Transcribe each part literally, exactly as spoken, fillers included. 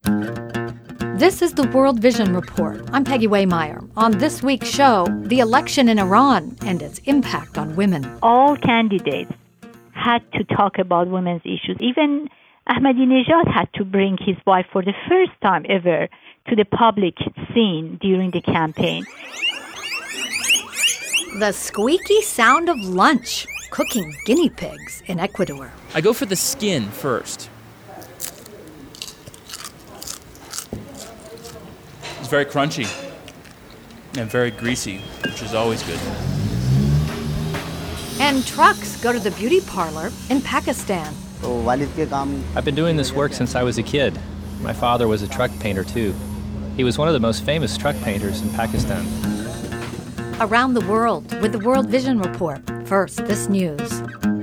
This is the World Vision Report. I'm Peggy Waymeyer. On this week's show, the election in Iran and its impact on women. All candidates had to talk about women's issues. Even Ahmadinejad had to bring his wife for the first time ever to the public scene during the campaign. The squeaky sound of lunch, cooking guinea pigs in Ecuador. I go for the skin first. It's very crunchy and very greasy, which is always good. And trucks go to the beauty parlor in Pakistan. I've been doing this work since I was a kid. My father was a truck painter too. He was one of the most famous truck painters in Pakistan. Around the world with the World Vision Report. First, this news.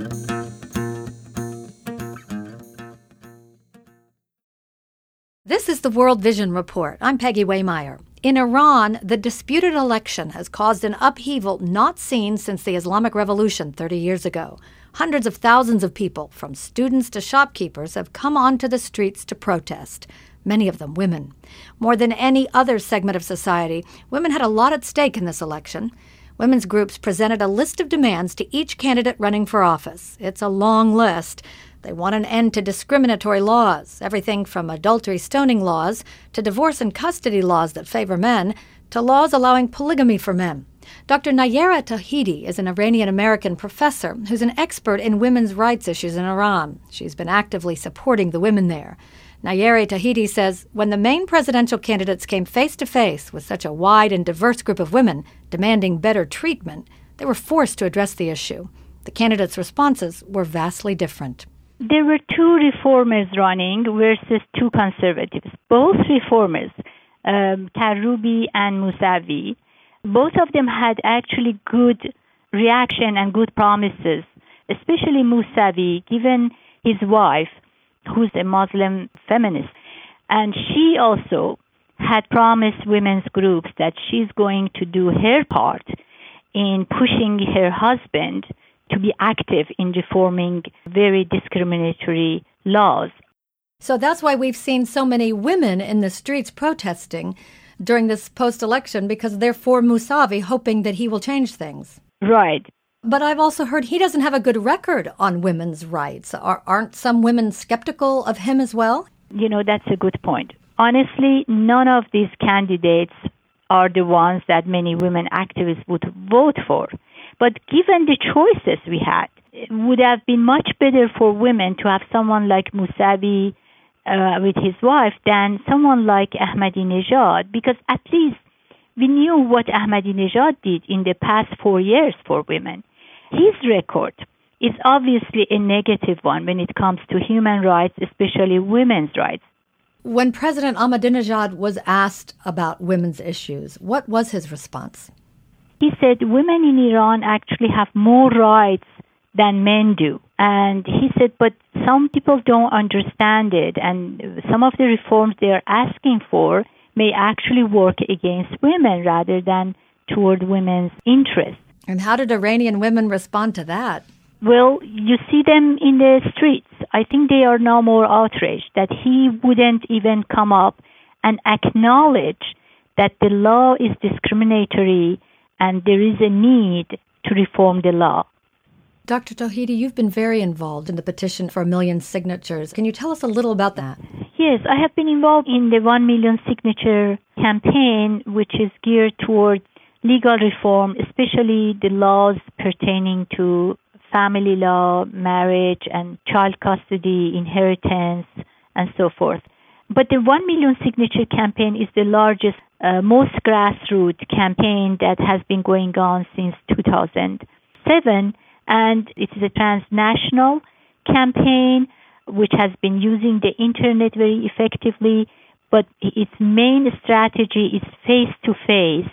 This is the World Vision Report. I'm Peggy Waymeyer. In Iran, the disputed election has caused an upheaval not seen since the Islamic Revolution thirty years ago. Hundreds of thousands of people, from students to shopkeepers, have come onto the streets to protest, many of them women. More than any other segment of society, women had a lot at stake in this election. Women's groups presented a list of demands to each candidate running for office. It's a long list. They want an end to discriminatory laws, everything from adultery stoning laws to divorce and custody laws that favor men to laws allowing polygamy for men. Doctor Nayera Tawhidi is an Iranian-American professor who's an expert in women's rights issues in Iran. She's been actively supporting the women there. Nayera Tawhidi says when the main presidential candidates came face-to-face with such a wide and diverse group of women demanding better treatment, they were forced to address the issue. The candidates' responses were vastly different. There were two reformers running versus two conservatives. Both reformers, um, Karoubi and Mousavi, both of them had actually good reaction and good promises, especially Mousavi, given his wife, who's a Muslim feminist. And she also had promised women's groups that she's going to do her part in pushing her husband to be active in reforming very discriminatory laws. So that's why we've seen so many women in the streets protesting during this post-election, because they're for Mousavi, hoping that he will change things. Right. But I've also heard he doesn't have a good record on women's rights. Are, aren't some women skeptical of him as well? You know, that's a good point. Honestly, none of these candidates are the ones that many women activists would vote for. But given the choices we had, it would have been much better for women to have someone like Mousavi uh, with his wife than someone like Ahmadinejad, because at least we knew what Ahmadinejad did in the past four years for women. His record is obviously a negative one when it comes to human rights, especially women's rights. When President Ahmadinejad was asked about women's issues, what was his response? He said women in Iran actually have more rights than men do. And he said, but some people don't understand it, and some of the reforms they are asking for may actually work against women rather than toward women's interests. And how did Iranian women respond to that? Well, you see them in the streets. I think they are now more outraged that he wouldn't even come up and acknowledge that the law is discriminatory and there is a need to reform the law. Doctor Tawhidi, you've been very involved in the petition for a million signatures. Can you tell us a little about that? Yes, I have been involved in the one million signature campaign, which is geared towards legal reform, especially the laws pertaining to family law, marriage, and child custody, inheritance, and so forth. But the one million signature campaign is the largest, uh, most grassroots campaign that has been going on since two thousand seven, and it is a transnational campaign which has been using the internet very effectively, but its main strategy is face-to-face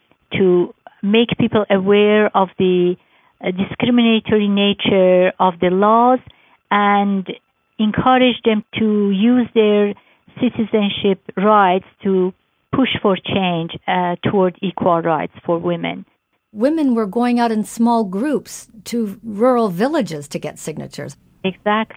to make people aware of the uh, discriminatory nature of the laws and encourage them to use their citizenship rights to push for change uh, toward equal rights for women. Women were going out in small groups to rural villages to get signatures. Exactly.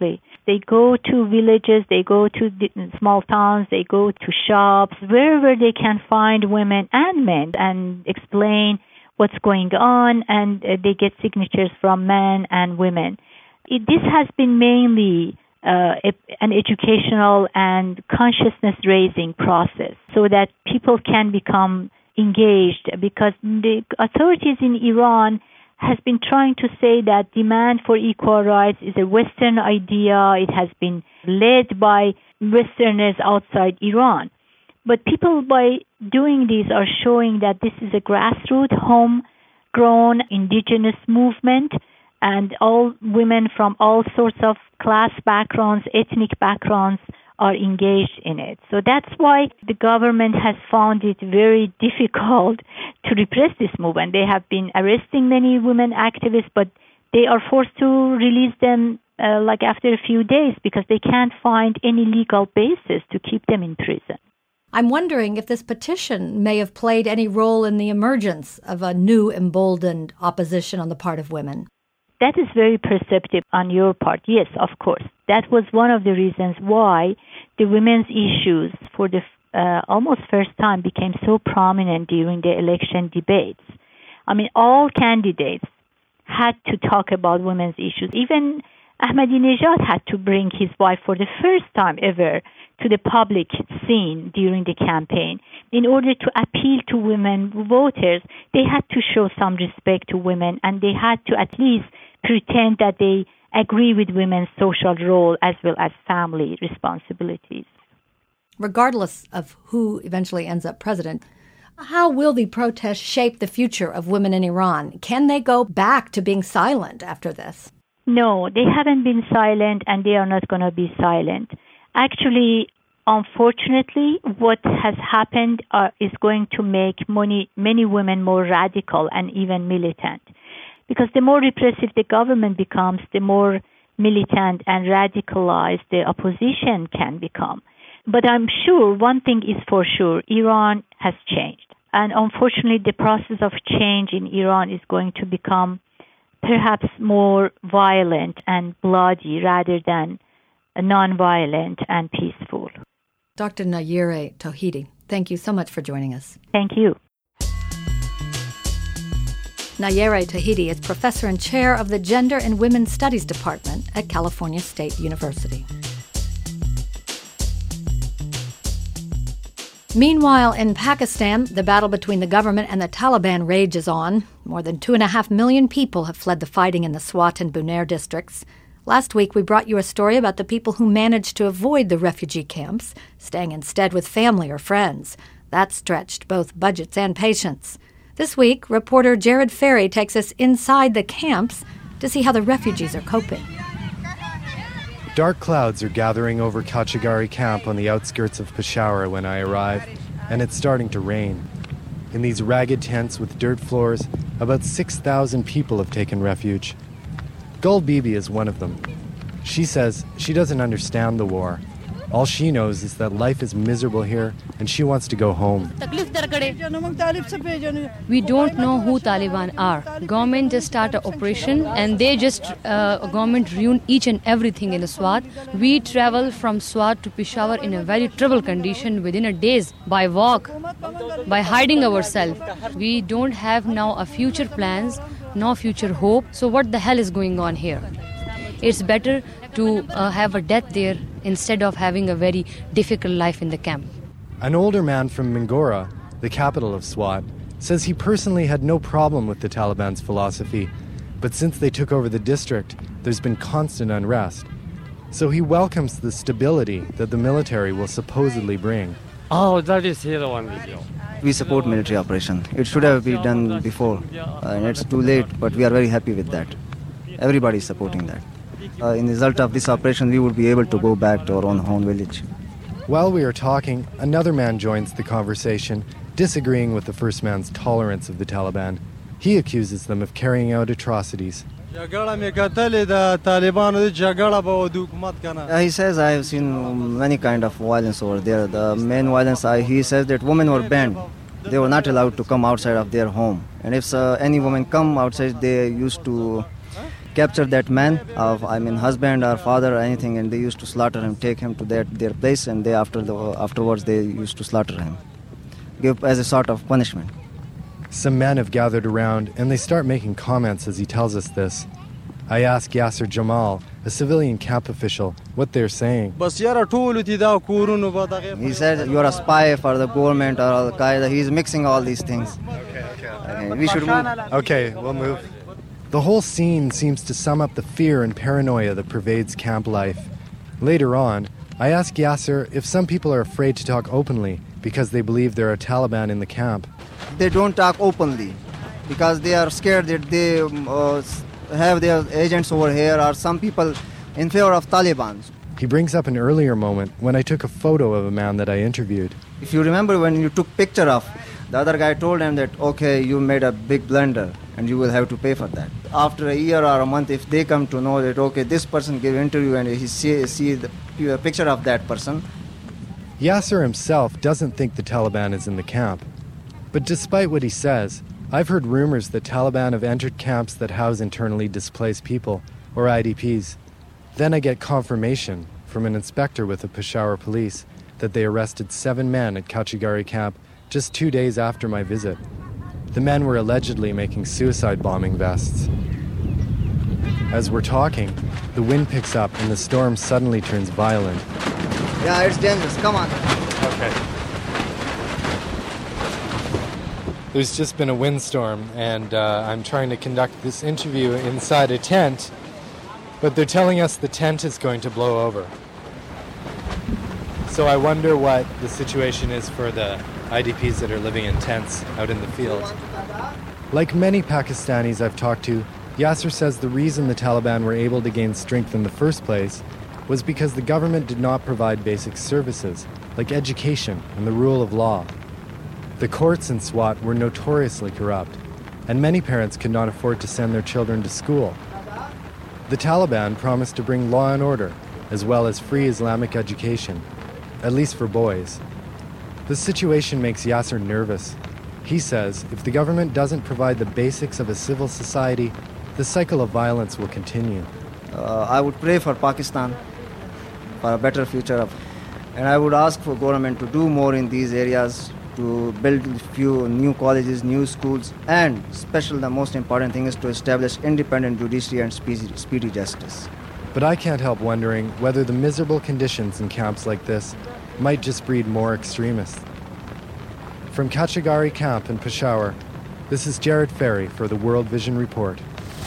They go to villages, they go to small towns, they go to shops, wherever they can find women and men and explain what's going on, and uh, they get signatures from men and women. It, this has been mainly uh, a, an educational and consciousness-raising process so that people can become engaged, because the authorities in Iran has been trying to say that demand for equal rights is a Western idea. It has been led by Westerners outside Iran. But people, by doing this, are showing that this is a grassroots, homegrown, indigenous movement, and all women from all sorts of class backgrounds, ethnic backgrounds, are engaged in it. So that's why the government has found it very difficult to repress this movement. They have been arresting many women activists, but they are forced to release them uh, like after a few days because they can't find any legal basis to keep them in prison. I'm wondering if this petition may have played any role in the emergence of a new emboldened opposition on the part of women. That is very perceptive on your part. Yes, of course. That was one of the reasons why the women's issues for the uh, almost first time became so prominent during the election debates. I mean, all candidates had to talk about women's issues. Even Ahmadinejad had to bring his wife for the first time ever to the public scene during the campaign. In order to appeal to women voters, they had to show some respect to women, and they had to at least pretend that they agree with women's social role as well as family responsibilities. Regardless of who eventually ends up president, how will the protests shape the future of women in Iran? Can they go back to being silent after this? No, they haven't been silent, and they are not going to be silent. Actually, unfortunately, what has happened uh, is going to make many, many women more radical and even militant. Because the more repressive the government becomes, the more militant and radicalized the opposition can become. But I'm sure, one thing is for sure, Iran has changed. And unfortunately, the process of change in Iran is going to become perhaps more violent and bloody rather than non-violent and peaceful. Doctor Nayireh Tauhidi, thank you so much for joining us. Thank you. Nayireh Tauhidi is professor and chair of the Gender and Women's Studies Department at California State University. Meanwhile, in Pakistan, the battle between the government and the Taliban rages on. More than two and a half million people have fled the fighting in the Swat and Buner districts. Last week, we brought you a story about the people who managed to avoid the refugee camps, staying instead with family or friends. That stretched both budgets and patience. This week, reporter Jared Ferry takes us inside the camps to see how the refugees are coping. Dark clouds are gathering over Kachagari camp on the outskirts of Peshawar when I arrive, and it's starting to rain. In these ragged tents with dirt floors, about six thousand people have taken refuge. Gul Bibi is one of them. She says she doesn't understand the war. All she knows is that life is miserable here, and she wants to go home. We don't know who Taliban are. Government just start an operation, and they just, uh, government ruin each and everything in the Swat. We travel from Swat to Peshawar in a very troubled condition within a days, by walk, by hiding ourselves. We don't have now a future plans, no future hope. So what the hell is going on here? It's better to uh, have a death there instead of having a very difficult life in the camp. An older man from Mingora, the capital of Swat, says he personally had no problem with the Taliban's philosophy, but since they took over the district, there's been constant unrest. So he welcomes the stability that the military will supposedly bring. Oh, that is here one video. We support military operation. It should have been done before, uh, and it's too late, but we are very happy with that. Everybody is supporting that. Uh, in the result of this operation, we would be able to go back to our own home village. While we are talking, another man joins the conversation, disagreeing with the first man's tolerance of the Taliban. He accuses them of carrying out atrocities. Uh, he says, I have seen many kind of violence over there. The main violence, I, he says that women were banned. They were not allowed to come outside of their home. And if uh, any woman come outside, they used to capture that man, of I mean husband or father or anything, and they used to slaughter him, take him to that their place, and they after the afterwards they used to slaughter him, give as a sort of punishment. Some men have gathered around, and they start making comments as he tells us this. I ask Yasser Jamal, a civilian camp official, what they're saying. He said, you're a spy for the government or Al-Qaeda. He's mixing all these things. Okay, okay. Okay, we should move. Okay, we'll move. The whole scene seems to sum up the fear and paranoia that pervades camp life. Later on, I ask Yasser if some people are afraid to talk openly because they believe there are Taliban in the camp. They don't talk openly because they are scared that they uh, have their agents over here, or some people in favor of Taliban. He brings up an earlier moment when I took a photo of a man that I interviewed. If you remember when you took picture of, the other guy told him that, okay, you made a big blunder and you will have to pay for that. After a year or a month, if they come to know that, okay, this person gave interview and he see, see the picture of that person. Yasser himself doesn't think the Taliban is in the camp. But despite what he says, I've heard rumors that Taliban have entered camps that house internally displaced people, or I D Ps. Then I get confirmation from an inspector with the Peshawar police that they arrested seven men at Kachigari camp just two days after my visit. The men were allegedly making suicide bombing vests. As we're talking, the wind picks up and the storm suddenly turns violent. Yeah, it's dangerous. Come on. Okay. There's just been a windstorm, and uh, I'm trying to conduct this interview inside a tent, but they're telling us the tent is going to blow over. So I wonder what the situation is for the I D Ps that are living in tents out in the field. Like many Pakistanis I've talked to, Yasser says the reason the Taliban were able to gain strength in the first place was because the government did not provide basic services, like education and the rule of law. The courts in Swat were notoriously corrupt, and many parents could not afford to send their children to school. The Taliban promised to bring law and order, as well as free Islamic education, at least for boys. The situation makes Yasser nervous. He says if the government doesn't provide the basics of a civil society, the cycle of violence will continue. Uh, I would pray for Pakistan, for a better future, of, and I would ask for government to do more in these areas, to build a few new colleges, new schools, and especially the most important thing is to establish independent judiciary and speedy, speedy justice. But I can't help wondering whether the miserable conditions in camps like this might just breed more extremists. From Kachigari camp in Peshawar, this is Jared Ferry for the World Vision Report.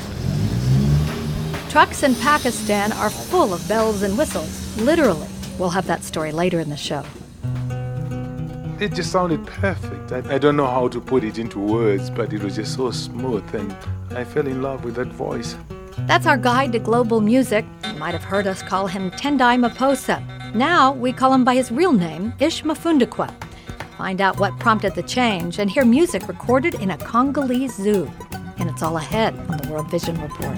Trucks in Pakistan are full of bells and whistles, literally. We'll have that story later in the show. It just sounded perfect. I, I don't know how to put it into words, but it was just so smooth, and I fell in love with that voice. That's our guide to global music. You might have heard us call him Tendai Maposa. Now we call him by his real name, Ish Mafundukwa. Find out what prompted the change and hear music recorded in a Congolese zoo. And it's all ahead on the World Vision Report.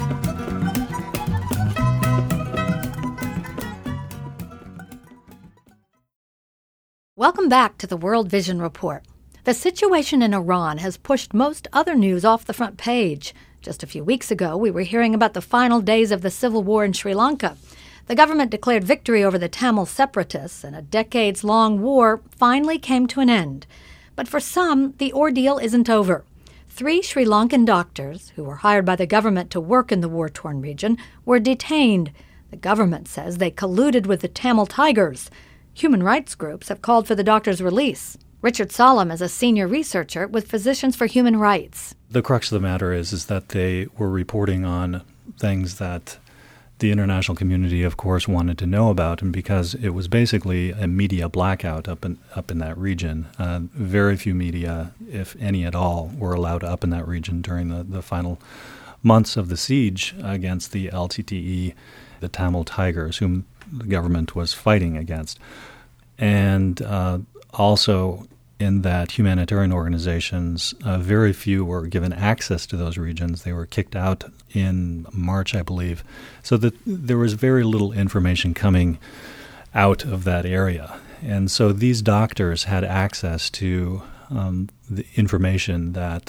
Welcome back to the World Vision Report. The situation in Iran has pushed most other news off the front page. Just a few weeks ago, we were hearing about the final days of the civil war in Sri Lanka. The government declared victory over the Tamil separatists, and a decades-long war finally came to an end. But for some, the ordeal isn't over. Three Sri Lankan doctors, who were hired by the government to work in the war-torn region, were detained. The government says they colluded with the Tamil Tigers. Human rights groups have called for the doctors' release. Richard Solom is a senior researcher with Physicians for Human Rights. The crux of the matter is, is that they were reporting on things that the international community, of course, wanted to know about, and because it was basically a media blackout up in up in that region, uh, very few media, if any at all, were allowed up in that region during the, the final months of the siege against the L T T E, the Tamil Tigers, whom the government was fighting against. And uh, also in that humanitarian organizations, uh, very few were given access to those regions. They were kicked out in March, I believe, so that there was very little information coming out of that area. And so these doctors had access to um, the information that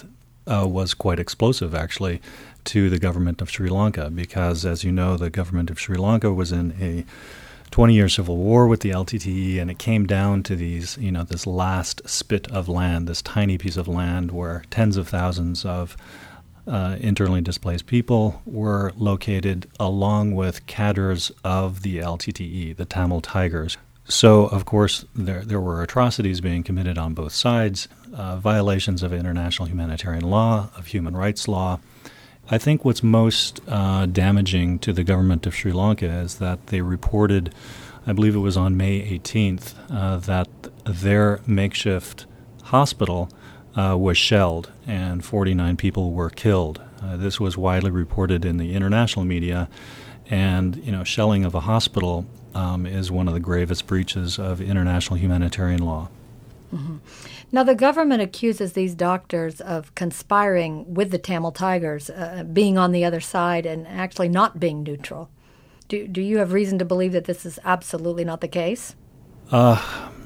uh, was quite explosive, actually, to the government of Sri Lanka, because, as you know, the government of Sri Lanka was in a twenty-year civil war with the L T T E, and it came down to these, you know, this last spit of land, this tiny piece of land where tens of thousands of uh, internally displaced people were located, along with cadres of the L T T E, the Tamil Tigers. So, of course, there there were atrocities being committed on both sides, uh, violations of international humanitarian law, of human rights law. I think what's most uh, damaging to the government of Sri Lanka is that they reported, I believe it was on May eighteenth, uh, that their makeshift hospital uh, was shelled and forty-nine people were killed. Uh, this was widely reported in the international media, and you know, shelling of a hospital um, is one of the gravest breaches of international humanitarian law. Mm-hmm. Now, the government accuses these doctors of conspiring with the Tamil Tigers, uh, being on the other side and actually not being neutral. Do, do you have reason to believe that this is absolutely not the case? Uh,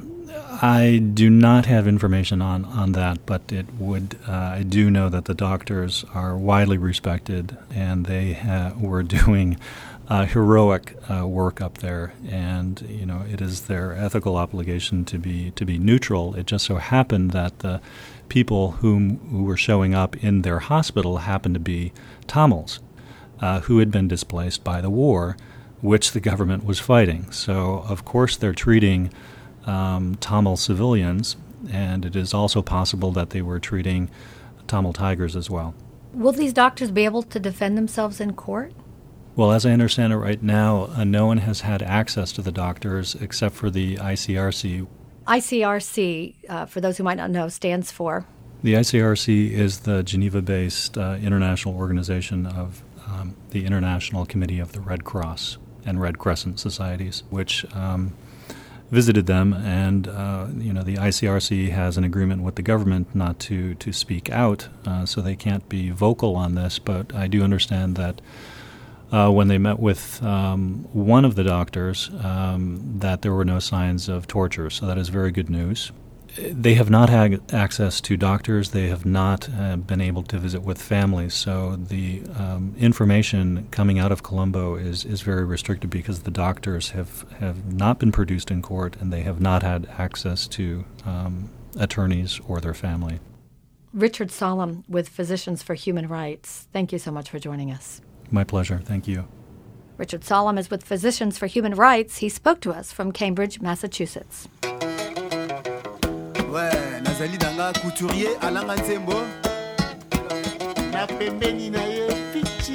I do not have information on, on that, but it would. Uh, I do know that the doctors are widely respected, and they ha- were doing Uh, heroic uh, work up there, and you know, it is their ethical obligation to be to be neutral. It just so happened that the people whom who were showing up in their hospital happened to be Tamils, uh, who had been displaced by the war, which the government was fighting. So, of course, they're treating um, Tamil civilians, and it is also possible that they were treating Tamil Tigers as well. Will these doctors be able to defend themselves in court? Well, as I understand it right now, uh, no one has had access to the doctors except for the I C R C. I C R C, uh, for those who might not know, stands for? The I C R C is the Geneva-based uh, international organization of um, the International Committee of the Red Cross and Red Crescent Societies, which um, visited them, and uh, you know, the I C R C has an agreement with the government not to, to speak out, uh, so they can't be vocal on this, but I do understand that Uh, when they met with um, one of the doctors, um, that there were no signs of torture. So that is very good news. They have not had access to doctors. They have not uh, been able to visit with families. So the um, information coming out of Colombo is, is very restricted because the doctors have, have not been produced in court, and they have not had access to um, attorneys or their family. Richard Solom with Physicians for Human Rights, thank you so much for joining us. My pleasure. Thank you. Richard Solom is with Physicians for Human Rights. He spoke to us from Cambridge, Massachusetts. Ouais, nazali danga couturier alanga nzembo. Na pembeni na ye pichi.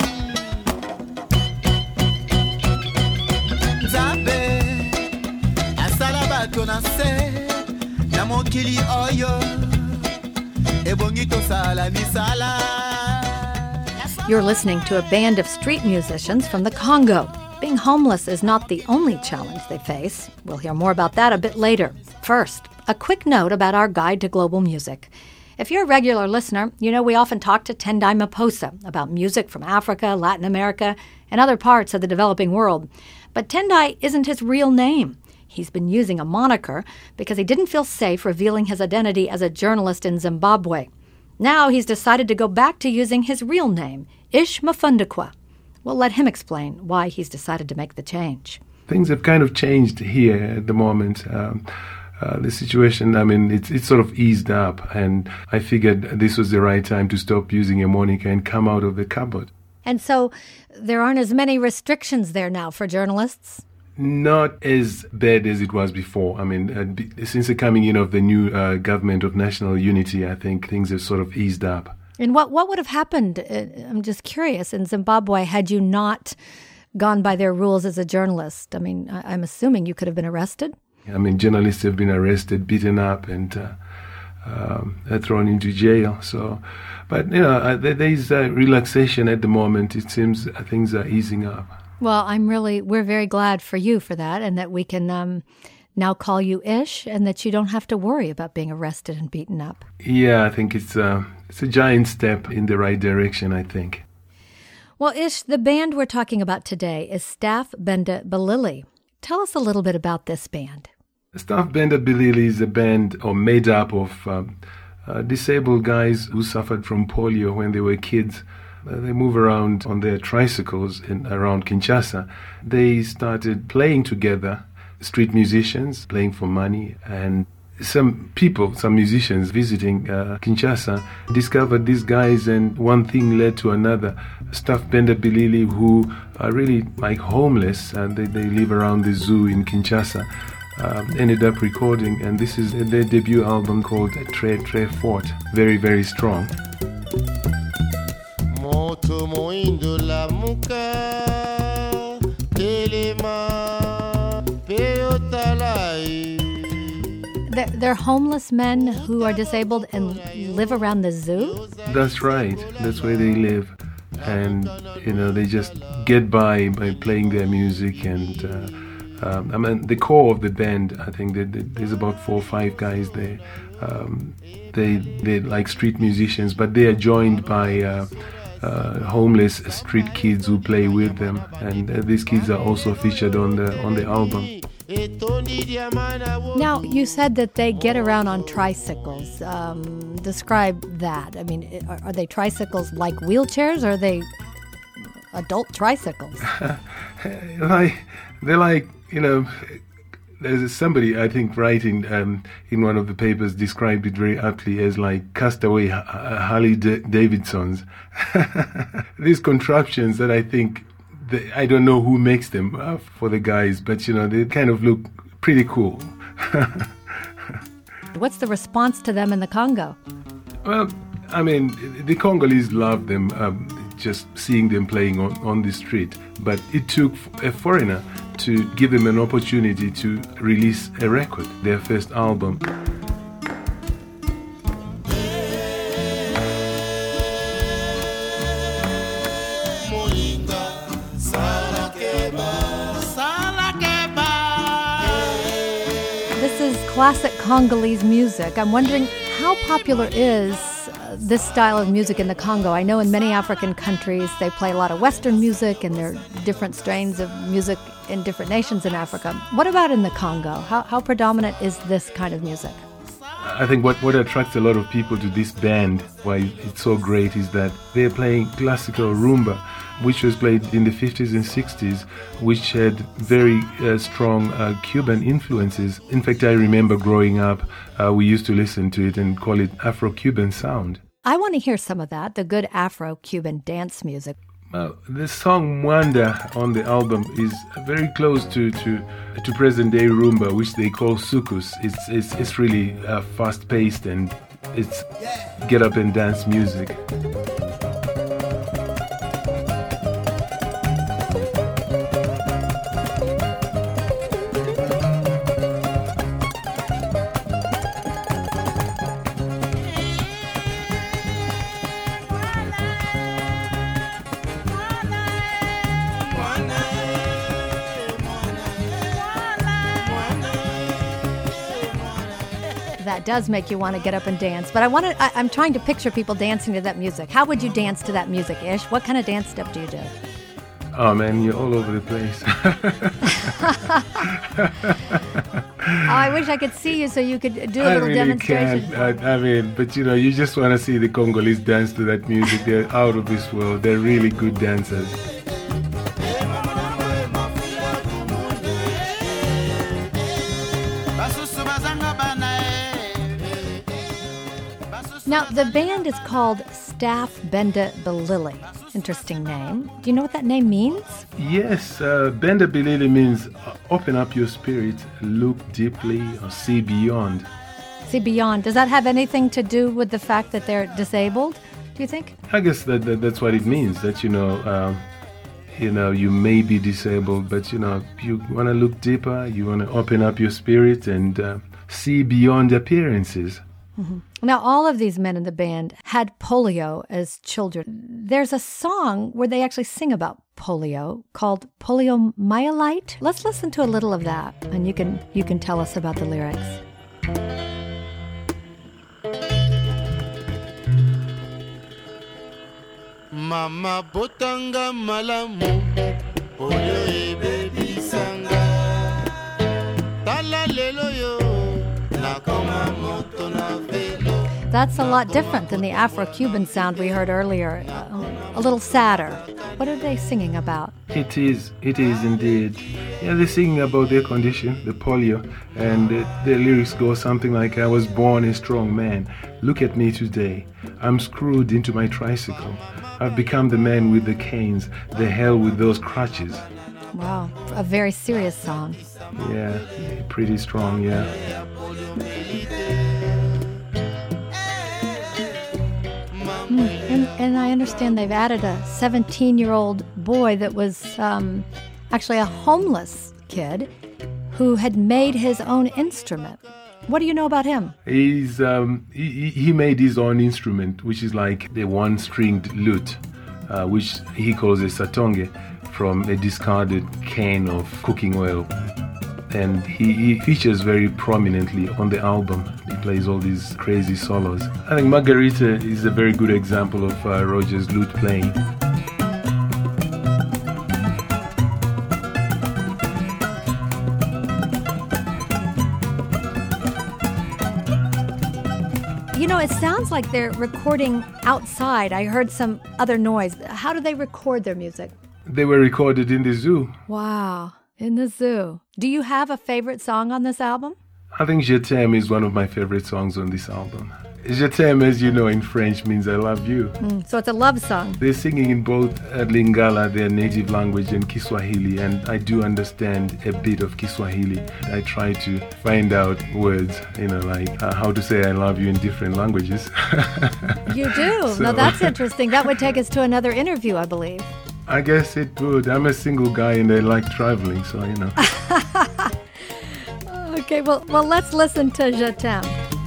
Nzambe asala bato na se na mokili oyo ebongi tosala misala. You're listening to a band of street musicians from the Congo. Being homeless is not the only challenge they face. We'll hear more about that a bit later. First, a quick note about our guide to global music. If you're a regular listener, you know we often talk to Tendai Maposa about music from Africa, Latin America, and other parts of the developing world. But Tendai isn't his real name. He's been using a moniker because he didn't feel safe revealing his identity as a journalist in Zimbabwe. Now he's decided to go back to using his real name, Ish Mafundikwa. We'll let him explain why he's decided to make the change. Things have kind of changed here at the moment. Um, uh, the situation, I mean, it's, it's sort of eased up, and I figured this was the right time to stop using a moniker and come out of the cupboard. And so there aren't as many restrictions there now for journalists? Not as bad as it was before. I mean, uh, b- since the coming in of the new uh, government of national unity, I think things have sort of eased up. And what, what would have happened, uh, I'm just curious, in Zimbabwe had you not gone by their rules as a journalist? I mean, I, I'm assuming you could have been arrested? I mean, journalists have been arrested, beaten up, and uh, um, thrown into jail. So, but, you know, uh, there is uh, relaxation at the moment. It seems uh, things are easing up. Well, I'm really, we're very glad for you for that, and that we can um, now call you Ish, and that you don't have to worry about being arrested and beaten up. Yeah, I think it's, uh, it's a giant step in the right direction, I think. Well, Ish, the band we're talking about today is Staff Benda Bilili. Tell us a little bit about this band. Staff Benda Bilili is a band or made up of um, uh, disabled guys who suffered from polio when they were kids. Uh, they move around on their tricycles in, around Kinshasa. They started playing together, street musicians playing for money, and some people, some musicians visiting uh, Kinshasa discovered these guys, and one thing led to another. Staff Benda Bilili, who are really like homeless, and they, they live around the zoo in Kinshasa, um, ended up recording, and this is their debut album called Très Très Fort, very, very strong. Moto moindo la muka, telema, peotalai. They're, they're homeless men who are disabled and live around the zoo? That's right. That's where they live. And, you know, they just get by by playing their music. And, uh, um, I mean, the core of the band, I think that there's about four or five guys there. Um, they, they're like street musicians, but they are joined by uh, uh, homeless street kids who play with them. And uh, these kids are also featured on the on the album. Now, you said that they get around on tricycles. Um, describe that. I mean, are, are they tricycles like wheelchairs, or are they adult tricycles? like, they're like, you know, there's somebody, I think, writing um, in one of the papers described it very aptly as like castaway Harley Davidsons. These contraptions that I think, The, I don't know who makes them uh, for the guys, but, you know, they kind of look pretty cool. What's the response to them in the Congo? Well, I mean, the Congolese love them, um, just seeing them playing on, on the street. But it took a foreigner to give them an opportunity to release a record, their first album. Classic Congolese music. I'm wondering, how popular is uh, this style of music in the Congo? I know in many African countries they play a lot of Western music, and there are different strains of music in different nations in Africa. What about in the Congo? How, how predominant is this kind of music? I think what, what attracts a lot of people to this band, why it's so great, is that they're playing classical rumba, which was played in the fifties and sixties, which had very uh, strong uh, Cuban influences. In fact, I remember growing up, uh, we used to listen to it and call it Afro-Cuban sound. I want to hear some of that, the good Afro-Cuban dance music. Well, the song Mwanda on the album is very close to, to, to present-day rumba, which they call soukous. It's, it's, it's really uh, fast-paced, and it's get-up-and-dance music. That does make you want to get up and dance. But I want to, I, I'm trying to picture people dancing to that music. How would you dance to that music, Ish? What kind of dance step do you do? Oh, man, you're all over the place. Oh, I wish I could see you so you could do a I little really demonstration. Can't. I, I mean, but, you know, you just want to see the Congolese dance to that music. They're out of this world. They're really good dancers. Now, the band is called Staff Benda Bilili. Interesting name. Do you know what that name means? Yes, uh, Benda Bilili means uh, open up your spirit, look deeply, or see beyond. See beyond. Does that have anything to do with the fact that they're disabled, do you think? I guess that, that that's what it means, that, you know, um, you know, you may be disabled, but, you know, you want to look deeper, you want to open up your spirit and uh, see beyond appearances. Mm-hmm. Now, all of these men in the band had polio as children. There's a song where they actually sing about polio called Poliomyelite. Let's listen to a little of that, and you can you can tell us about the lyrics. Mama botanga malamu, polio e baby sanga. Tala lelo yo. That's a lot different than the Afro-Cuban sound we heard earlier. Uh, a little sadder. What are they singing about? It is, it is indeed. Yeah, they're singing about their condition, the polio, and uh, their lyrics go something like, I was born a strong man. Look at me today. I'm screwed into my tricycle. I've become the man with the canes, the hell with those crutches. Wow, a very serious song. Yeah, pretty strong, yeah. Mm, and, and I understand they've added a seventeen-year-old boy that was um, actually a homeless kid who had made his own instrument. What do you know about him? He's um, he, he made his own instrument, which is like the one-stringed lute, uh, which he calls a satonge, from a discarded can of cooking oil. And he, he features very prominently on the album. He plays all these crazy solos. I think Margarita is a very good example of uh, Roger's lute playing. You know, it sounds like they're recording outside. I heard some other noise. How do they record their music? They were recorded in the zoo. Wow, in the zoo. Do you have a favorite song on this album? I think Je t'aime is one of my favorite songs on this album. Je t'aime, as you know, in French means I love you. Mm, so it's a love song. They're singing in both Lingala, their native language, and Kiswahili, and I do understand a bit of Kiswahili. I try to find out words, you know, like uh, how to say I love you in different languages. You do? So. Now that's interesting. That would take us to another interview, I believe. I guess it would. I'm a single guy and I like traveling, so you know. Okay, well, well, let's listen to Je t'aime.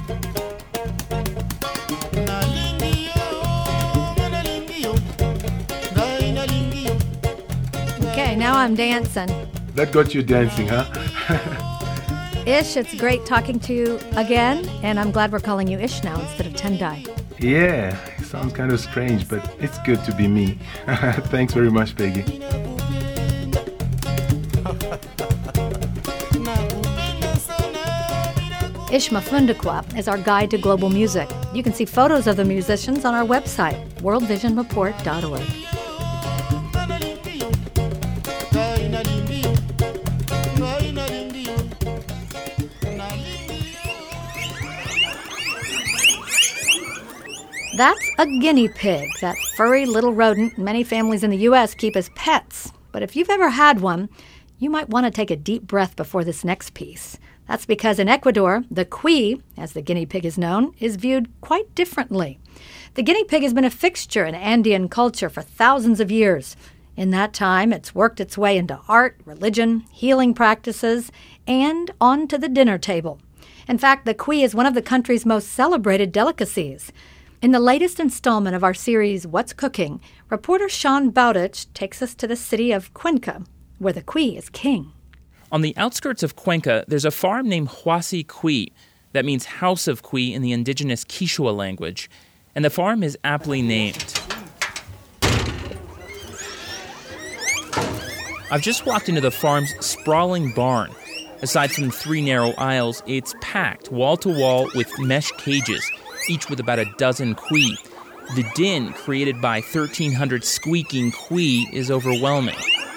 Okay, now I'm dancing. That got you dancing, huh? Ish, it's great talking to you again, and I'm glad we're calling you Ish now instead of Tendai. Yeah, it sounds kind of strange, but it's good to be me. Thanks very much, Peggy. Ish Mafundukwa is our guide to global music. You can see photos of the musicians on our website, world vision report dot org. That's a guinea pig, that furry little rodent many families in the U S keep as pets. But if you've ever had one, you might want to take a deep breath before this next piece. That's because in Ecuador, the cuy, as the guinea pig is known, is viewed quite differently. The guinea pig has been a fixture in Andean culture for thousands of years. In that time, it's worked its way into art, religion, healing practices, and onto the dinner table. In fact, the cuy is one of the country's most celebrated delicacies. In the latest installment of our series, What's Cooking, reporter Sean Bowditch takes us to the city of Cuenca, where the cuy is king. On the outskirts of Cuenca, there's a farm named Huasi Cuy. That means house of cuy in the indigenous Quechua language. And the farm is aptly named. I've just walked into the farm's sprawling barn. Aside from three narrow aisles, it's packed wall to wall with mesh cages, each with about a dozen cuy. The din created by thirteen hundred squeaking cuy is overwhelming.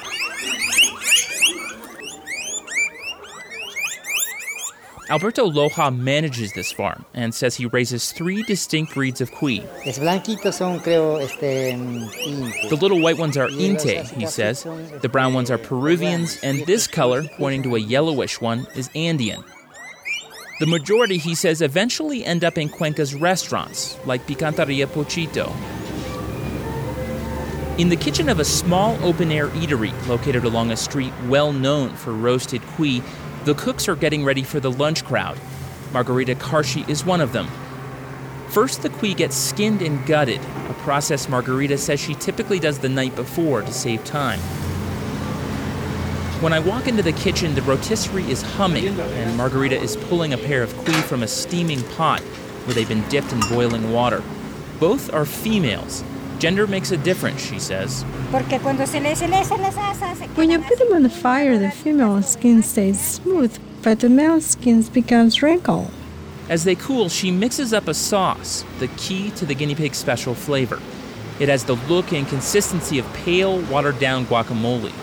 Alberto Loja manages this farm and says he raises three distinct breeds of cuy. The little white ones are Inte, he says. The brown ones are Peruvians, and this color, pointing to a yellowish one, is Andean. The majority, he says, eventually end up in Cuenca's restaurants, like Picanteria Pochito. In the kitchen of a small open-air eatery located along a street well known for roasted cuy, the cooks are getting ready for the lunch crowd. Margarita Karshi is one of them. First, the cuy gets skinned and gutted, a process Margarita says she typically does the night before to save time. When I walk into the kitchen, the rotisserie is humming, and Margarita is pulling a pair of cuy from a steaming pot where they've been dipped in boiling water. Both are females. Gender makes a difference, she says. When you put them on the fire, the female skin stays smooth, but the male skin becomes wrinkled. As they cool, she mixes up a sauce, the key to the guinea pig special flavor. It has the look and consistency of pale, watered-down guacamole.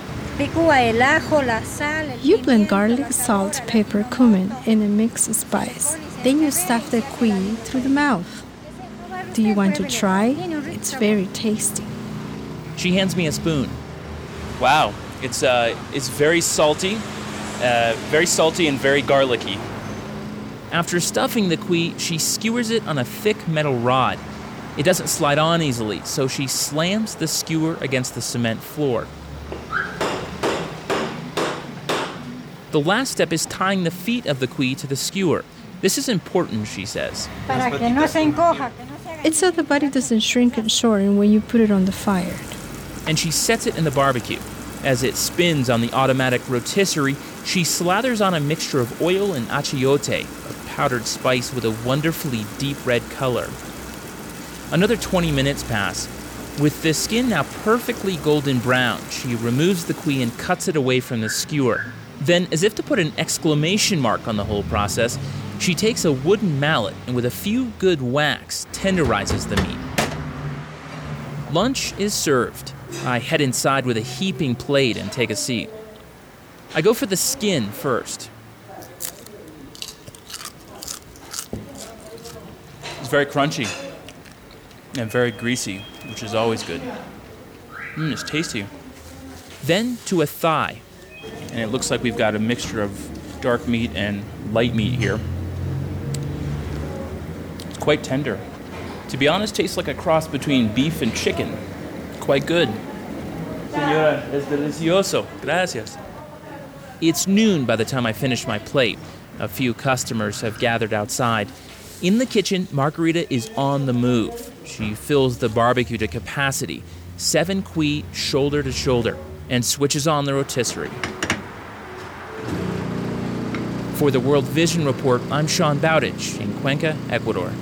You blend garlic, salt, pepper, cumin in a mixed spice. Then you stuff the cuy through the mouth. Do you want to try? It's very tasty. She hands me a spoon. Wow, it's uh, it's very salty, uh, very salty and very garlicky. After stuffing the cuy, she skewers it on a thick metal rod. It doesn't slide on easily, so she slams the skewer against the cement floor. The last step is tying the feet of the cuy to the skewer. This is important, she says. It's so the body doesn't shrink and shorten when you put it on the fire. And she sets it in the barbecue. As it spins on the automatic rotisserie, she slathers on a mixture of oil and achiote, a powdered spice with a wonderfully deep red color. Another twenty minutes pass. With the skin now perfectly golden brown, she removes the cuy and cuts it away from the skewer. Then, as if to put an exclamation mark on the whole process, she takes a wooden mallet and with a few good whacks, tenderizes the meat. Lunch is served. I head inside with a heaping plate and take a seat. I go for the skin first. It's very crunchy and very greasy, which is always good. Mmm, it's tasty. Then to a thigh. And it looks like we've got a mixture of dark meat and light meat here. It's quite tender. To be honest, tastes like a cross between beef and chicken. Quite good. Señora, es delicioso. Gracias. It's noon by the time I finish my plate. A few customers have gathered outside. In the kitchen, Margarita is on the move. She fills the barbecue to capacity, seven cuy shoulder to shoulder, and switches on the rotisserie. For the World Vision Report, I'm Sean Bowditch in Cuenca, Ecuador.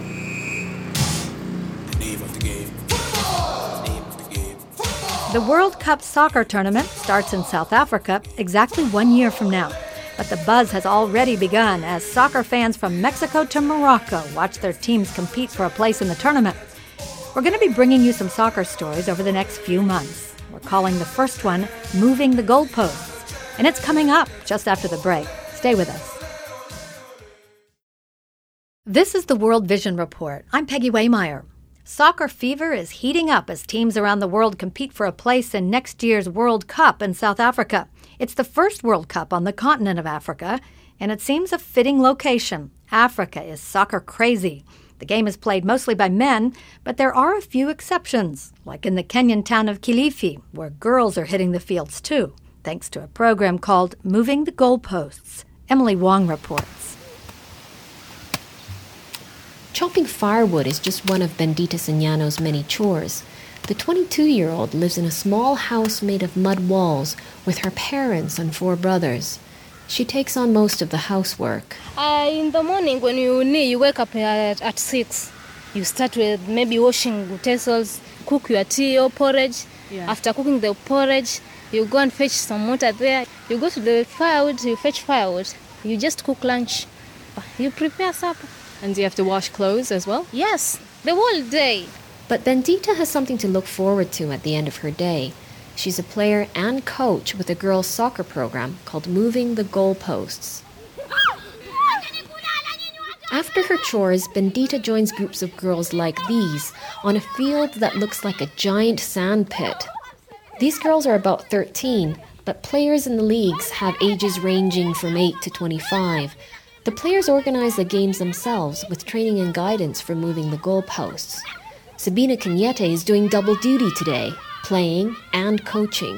The World Cup soccer tournament starts in South Africa exactly one year from now. But the buzz has already begun as soccer fans from Mexico to Morocco watch their teams compete for a place in the tournament. We're going to be bringing you some soccer stories over the next few months. We're calling the first one Moving the Goalposts. And it's coming up just after the break. Stay with us. This is the World Vision Report. I'm Peggy Waymeyer. Soccer fever is heating up as teams around the world compete for a place in next year's World Cup in South Africa. It's the first World Cup on the continent of Africa, and it seems a fitting location. Africa is soccer crazy. The game is played mostly by men, but there are a few exceptions, like in the Kenyan town of Kilifi, where girls are hitting the fields too, thanks to a program called Moving the Goalposts. Emily Wong reports. Chopping firewood is just one of Bendita Sanyano's many chores. The twenty-two-year-old lives in a small house made of mud walls with her parents and four brothers. She takes on most of the housework. Uh, in the morning when you need, you wake up at, at six. You start with maybe washing utensils, cook your tea or porridge. Yeah. After cooking the porridge, you go and fetch some water there. You go to the firewood, you fetch firewood. You just cook lunch. You prepare supper. And do you have to wash clothes as well? Yes, the whole day. But Bendita has something to look forward to at the end of her day. She's a player and coach with a girls' soccer program called Moving the Goalposts. After her chores, Bendita joins groups of girls like these on a field that looks like a giant sand pit. These girls are about thirteen, but players in the leagues have ages ranging from eight to twenty-five. The players organize the games themselves with training and guidance for moving the goalposts. Sabina Kenyete is doing double duty today, playing and coaching.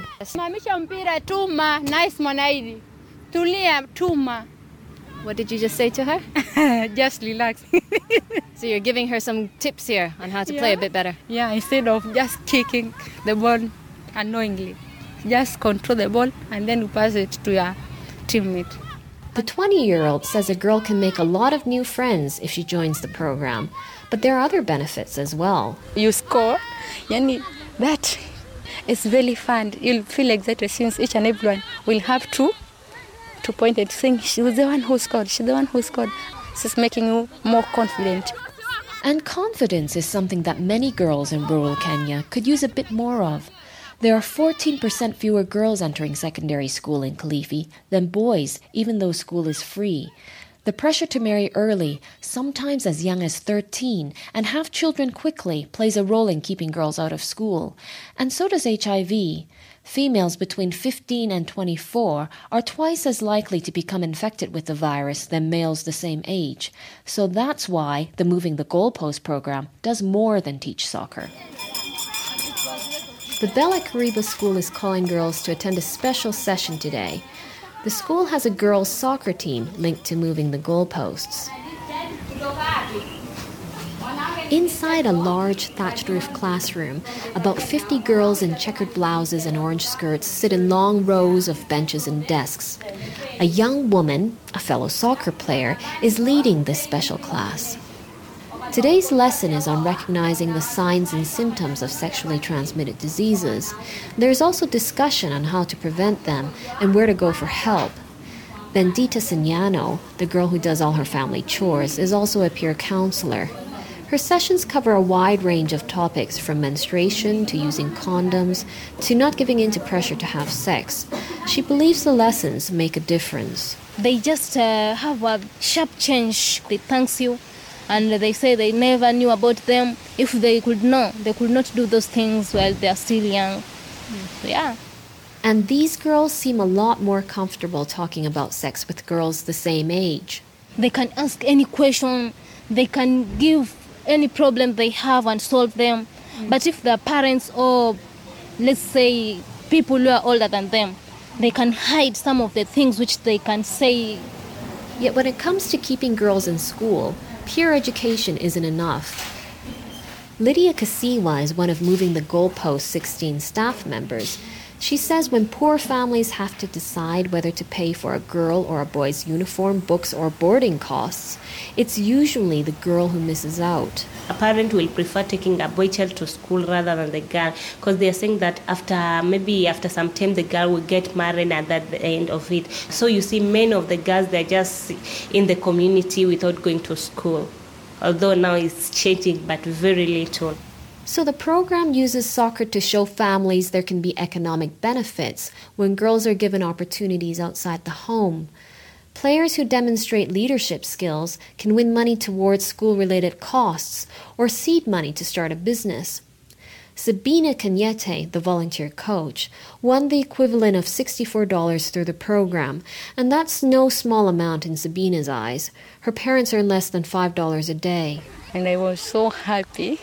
What did you just say to her? Just relax. So you're giving her some tips here on how to yeah. play a bit better? Yeah, instead of just kicking the ball unknowingly. Just control the ball and then you pass it to your teammate. The twenty-year-old says a girl can make a lot of new friends if she joins the program, but there are other benefits as well. You score, yani that is really fun. You'll feel excited since each and everyone will have two, two pointed saying she's the one who scored, she's the one who scored. This is making you more confident. And confidence is something that many girls in rural Kenya could use a bit more of. There are fourteen percent fewer girls entering secondary school in Kilifi than boys, even though school is free. The pressure to marry early, sometimes as young as thirteen, and have children quickly plays a role in keeping girls out of school. And so does H I V. Females between fifteen and twenty-four are twice as likely to become infected with the virus than males the same age. So that's why the Moving the Goalpost program does more than teach soccer. The Bella Kariba School is calling girls to attend a special session today. The school has a girls' soccer team linked to Moving the Goalposts. Inside a large thatched roof classroom, about fifty girls in checkered blouses and orange skirts sit in long rows of benches and desks. A young woman, a fellow soccer player, is leading this special class. Today's lesson is on recognizing the signs and symptoms of sexually transmitted diseases. There's also discussion on how to prevent them and where to go for help. Bendita Signano, the girl who does all her family chores, is also a peer counselor. Her sessions cover a wide range of topics, from menstruation to using condoms to not giving in to pressure to have sex. She believes the lessons make a difference. They just uh, have a sharp change. They thank you. And they say they never knew about them. If they could know, they could not do those things while they are still young. So, yeah. And these girls seem a lot more comfortable talking about sex with girls the same age. They can ask any question. They can give any problem they have and solve them. Mm. But if their parents or, let's say, people who are older than them, they can hide some of the things which they can say. Yet when it comes to keeping girls in school, pure education isn't enough. Lydia Kasiwa is one of Moving the Goalpost sixteen staff members. She says when poor families have to decide whether to pay for a girl or a boy's uniform, books, or boarding costs, it's usually the girl who misses out. A parent will prefer taking a boy child to school rather than the girl, because they are saying that after maybe after some time the girl will get married and at the end of it. So you see many of the girls, they're just in the community without going to school. Although now it's changing, but very little. So the program uses soccer to show families there can be economic benefits when girls are given opportunities outside the home. Players who demonstrate leadership skills can win money towards school-related costs or seed money to start a business. Sabina Kanyete, the volunteer coach, won the equivalent of sixty-four dollars through the program, and that's no small amount in Sabina's eyes. Her parents earn less than five dollars a day. And I was so happy.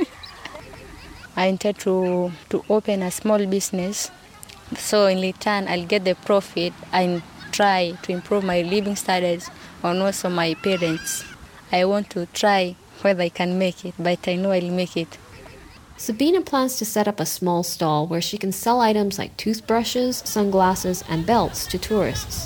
I intend to, to open a small business, so in return I'll get the profit and try to improve my living standards and also my parents. I want to try whether I can make it, but I know I'll make it. Sabina plans to set up a small stall where she can sell items like toothbrushes, sunglasses, and belts to tourists.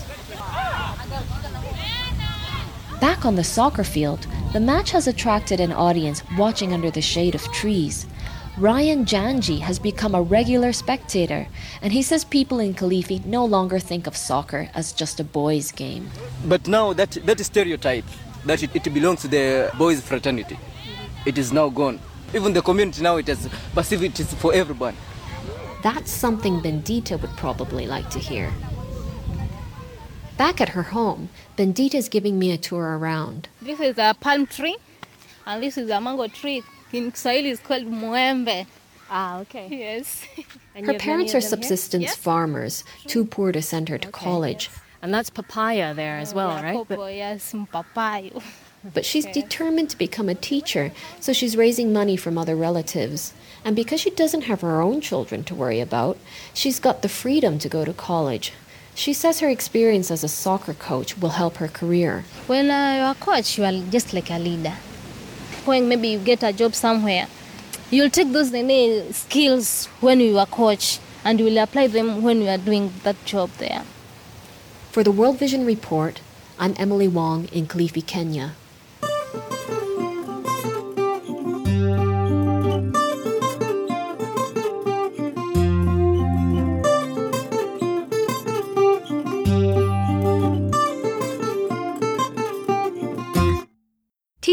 Back on the soccer field, the match has attracted an audience watching under the shade of trees. Ryan Janji has become a regular spectator, and he says people in Kilifi no longer think of soccer as just a boys' game. But now that that stereotype, that it, it belongs to the boys' fraternity, it is now gone. Even the community now, it has perceived it is for everyone. That's something Bendita would probably like to hear. Back at her home, Bendita is giving me a tour around. This is a palm tree, and this is a mango tree. In Kiswahili, it's called muembe. Ah, okay. Yes. Her parents are subsistence yes? farmers, too poor to send her to okay, college. Yes. And that's papaya there as well, oh, right? But, yes, papaya. But she's okay. determined to become a teacher, so she's raising money from other relatives. And because she doesn't have her own children to worry about, she's got the freedom to go to college. She says her experience as a soccer coach will help her career. When uh, you're a coach, you are just like a leader. When maybe you get a job somewhere, you'll take those skills when you are a coach and you will apply them when you are doing that job there. For the World Vision Report, I'm Emily Wong in Kilifi, Kenya.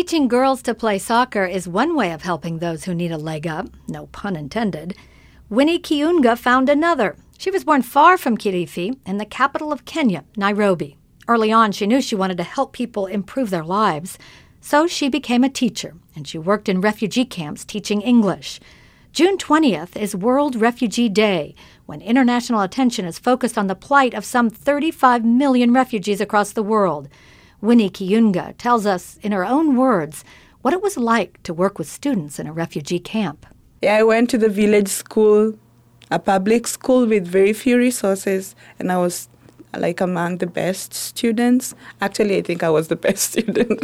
Teaching girls to play soccer is one way of helping those who need a leg up, no pun intended. Winnie Kiunga found another. She was born far from Kilifi, in the capital of Kenya, Nairobi. Early on, she knew she wanted to help people improve their lives. So she became a teacher, and she worked in refugee camps teaching English. June twentieth is World Refugee Day, when international attention is focused on the plight of some thirty-five million refugees across the world. Winnie Kiunga tells us, in her own words, what it was like to work with students in a refugee camp. Yeah, I went to the village school, a public school with very few resources, and I was like among the best students. Actually, I think I was the best student.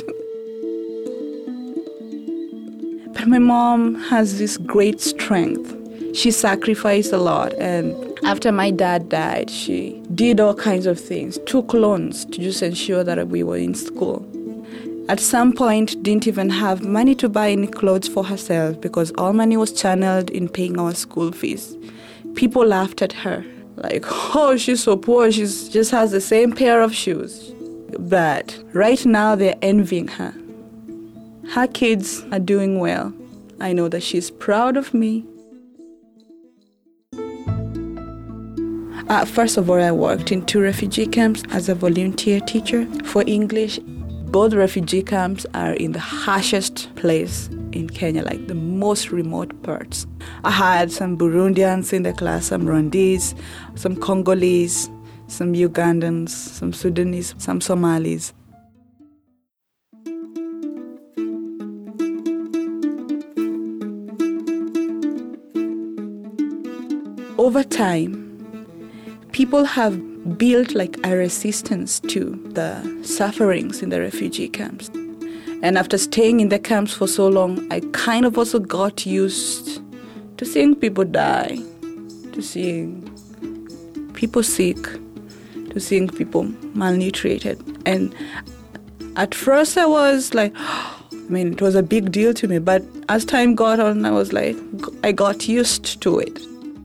But my mom has this great strength. She sacrificed a lot, and after my dad died, she did all kinds of things, took loans to just ensure that we were in school. At some point, didn't even have money to buy any clothes for herself because all money was channeled in paying our school fees. People laughed at her, like, oh, she's so poor, she just has the same pair of shoes. But right now, they're envying her. Her kids are doing well. I know that she's proud of me. Uh, first of all, I worked in two refugee camps as a volunteer teacher for English. Both refugee camps are in the harshest place in Kenya, like the most remote parts. I had some Burundians in the class, some Rwandese, some Congolese, some Ugandans, some Sudanese, some Somalis. Over time, people have built like a resistance to the sufferings in the refugee camps. And after staying in the camps for so long, I kind of also got used to seeing people die, to seeing people sick, to seeing people malnutrited. And at first I was like, I mean, it was a big deal to me. But as time got on, I was like, I got used to it.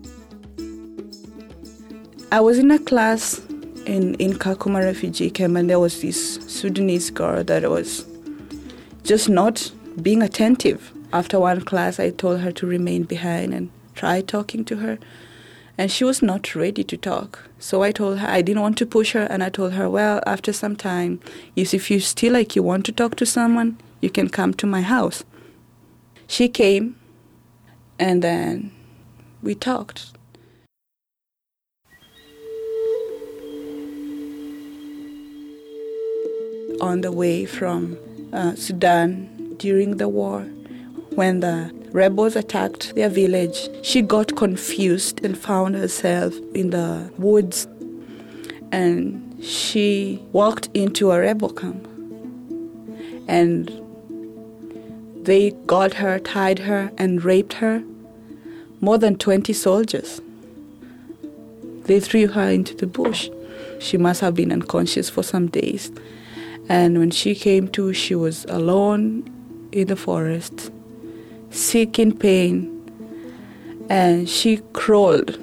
I was in a class in, in Kakuma refugee camp, and there was this Sudanese girl that was just not being attentive. After one class, I told her to remain behind and try talking to her. And she was not ready to talk. So I told her, I didn't want to push her, and I told her, well, after some time, if you still like you want to talk to someone, you can come to my house. She came, and then we talked. On the way from uh, Sudan during the war, when the rebels attacked their village, she got confused and found herself in the woods. And she walked into a rebel camp. And they got her, tied her, and raped her. More than twenty soldiers. They threw her into the bush. She must have been unconscious for some days. And when she came to, she was alone in the forest, sick in pain, and she crawled,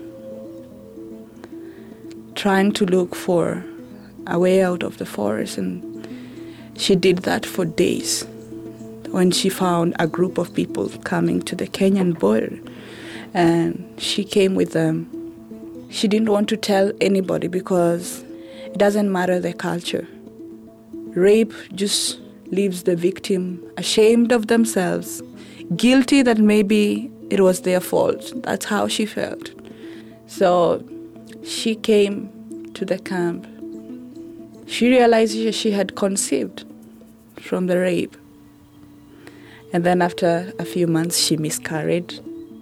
trying to look for a way out of the forest. And she did that for days. When she found a group of people coming to the Kenyan border, and she came with them. She didn't want to tell anybody because it doesn't matter the culture. Rape just leaves the victim ashamed of themselves, guilty that maybe it was their fault. That's how she felt. So she came to the camp. She realized she had conceived from the rape. And then after a few months, she miscarried.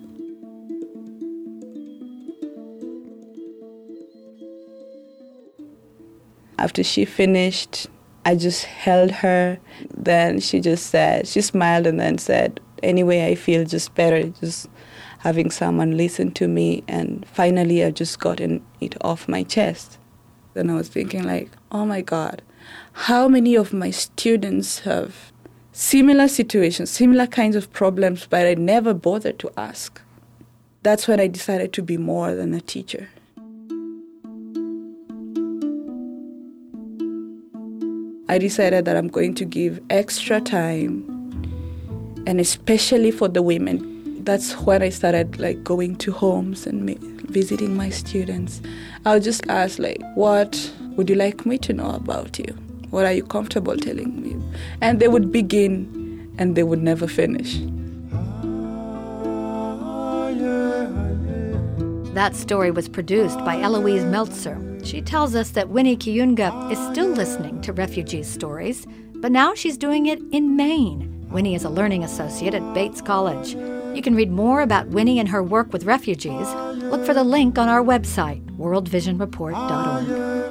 After she finished, I just held her. Then she just said, she smiled and then said, anyway, I feel just better just having someone listen to me. And finally, I've just gotten it off my chest. Then I was thinking like, oh my God, how many of my students have similar situations, similar kinds of problems, but I never bothered to ask. That's when I decided to be more than a teacher. I decided that I'm going to give extra time, and especially for the women. That's when I started like going to homes and ma- visiting my students. I'll just ask like, what would you like me to know about you? What are you comfortable telling me? And they would begin and they would never finish. That story was produced by Eloise Meltzer. She tells us that Winnie Kiyunga is still listening to refugees' stories, but now she's doing it in Maine. Winnie is a learning associate at Bates College. You can read more about Winnie and her work with refugees. Look for the link on our website, world vision report dot org.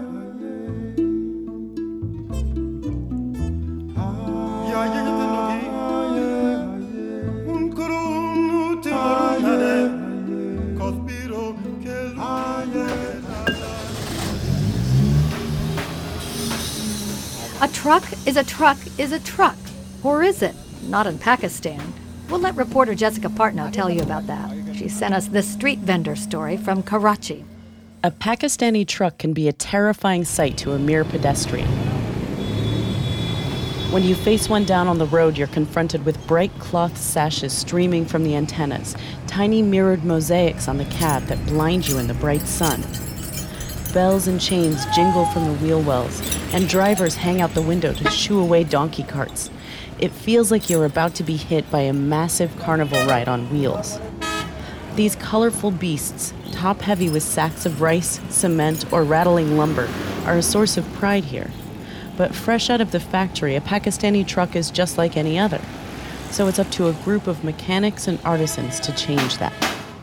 A truck is a truck is a truck. Or is it? Not in Pakistan. We'll let reporter Jessica Partnow tell you about that. She sent us this street vendor story from Karachi. A Pakistani truck can be a terrifying sight to a mere pedestrian. When you face one down on the road, you're confronted with bright cloth sashes streaming from the antennas, tiny mirrored mosaics on the cab that blind you in the bright sun. Bells and chains jingle from the wheel wells, and drivers hang out the window to shoo away donkey carts. It feels like you're about to be hit by a massive carnival ride on wheels. These colorful beasts, top-heavy with sacks of rice, cement, or rattling lumber, are a source of pride here. But fresh out of the factory, a Pakistani truck is just like any other. So it's up to a group of mechanics and artisans to change that.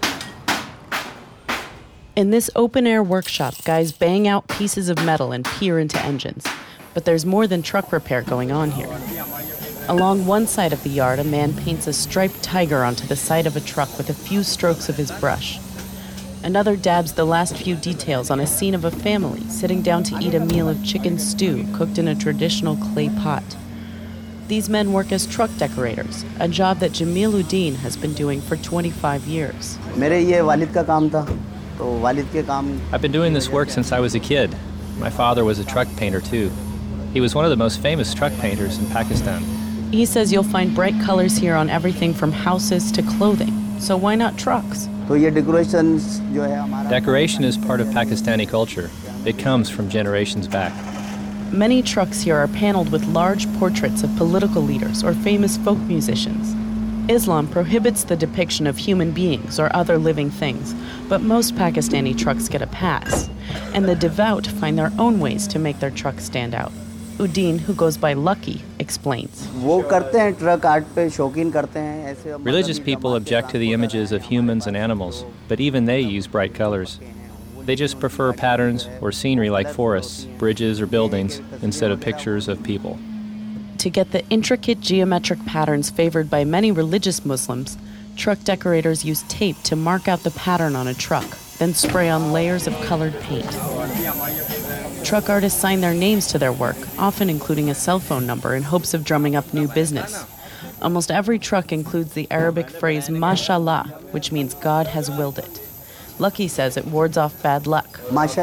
In this open-air workshop, guys bang out pieces of metal and peer into engines. But there's more than truck repair going on here. Along one side of the yard, a man paints a striped tiger onto the side of a truck with a few strokes of his brush. Another dabs the last few details on a scene of a family sitting down to eat a meal of chicken stew cooked in a traditional clay pot. These men work as truck decorators, a job that Jamiluddin has been doing for twenty-five years. I've been doing this work since I was a kid. My father was a truck painter too. He was one of the most famous truck painters in Pakistan. He says you'll find bright colors here on everything from houses to clothing. So why not trucks? Decoration is part of Pakistani culture. It comes from generations back. Many trucks here are paneled with large portraits of political leaders or famous folk musicians. Islam prohibits the depiction of human beings or other living things, but most Pakistani trucks get a pass, and the devout find their own ways to make their trucks stand out. Udin, who goes by Lucky, explains. Religious people object to the images of humans and animals, but even they use bright colors. They just prefer patterns or scenery like forests, bridges, or buildings instead of pictures of people. To get the intricate geometric patterns favored by many religious Muslims, truck decorators use tape to mark out the pattern on a truck, then spray on layers of colored paint. Truck artists sign their names to their work, often including a cell phone number in hopes of drumming up new business. Almost every truck includes the Arabic phrase mashallah, which means God has willed it. Lucky says it wards off bad luck.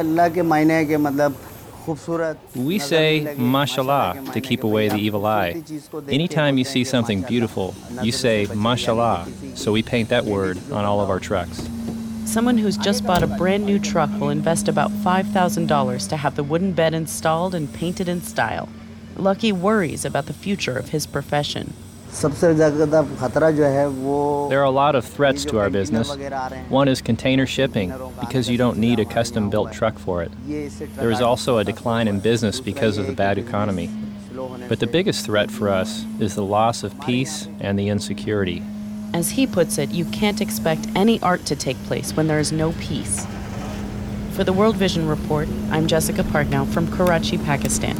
We say mashallah to keep away the evil eye. Anytime you see something beautiful, you say mashallah, so we paint that word on all of our trucks. Someone who's just bought a brand new truck will invest about five thousand dollars to have the wooden bed installed and painted in style. Lucky worries about the future of his profession. There are a lot of threats to our business. One is container shipping, because you don't need a custom-built truck for it. There is also a decline in business because of the bad economy. But the biggest threat for us is the loss of peace and the insecurity. As he puts it, you can't expect any art to take place when there is no peace. For the World Vision Report, I'm Jessica Partnow from Karachi, Pakistan.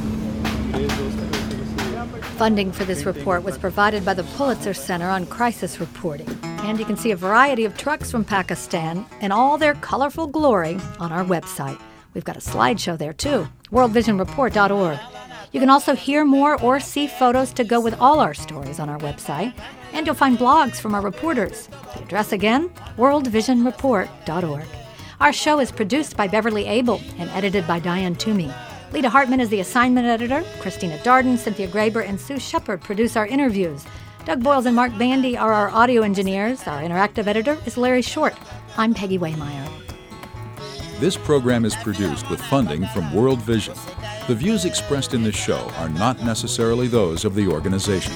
Funding for this report was provided by the Pulitzer Center on Crisis Reporting. And you can see a variety of trucks from Pakistan in all their colorful glory on our website. We've got a slideshow there too, world vision report dot org. You can also hear more or see photos to go with all our stories on our website. And you'll find blogs from our reporters. The address again, world vision report dot org. Our show is produced by Beverly Abel and edited by Diane Toomey. Lita Hartman is the assignment editor. Christina Darden, Cynthia Graber, and Sue Shepard produce our interviews. Doug Boyles and Mark Bandy are our audio engineers. Our interactive editor is Larry Short. I'm Peggy Waymeyer. This program is produced with funding from World Vision. The views expressed in this show are not necessarily those of the organization.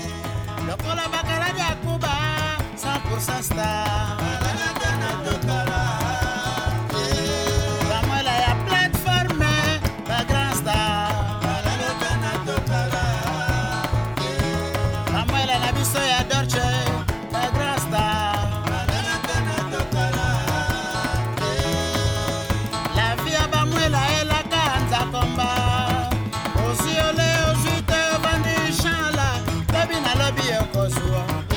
Cause